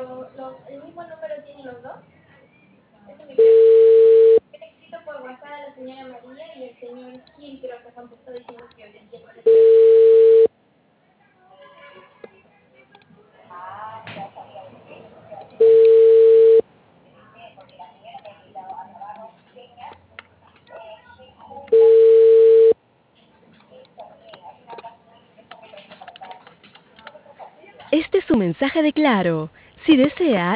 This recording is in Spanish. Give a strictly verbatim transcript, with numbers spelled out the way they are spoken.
lo, lo, el mismo número tienen los dos. Ese es mi pregunta. He escrito por WhatsApp a la señora María y el señor Gil creo que contestó diciendo que les llegó el Este es su mensaje de Claro. Si desea,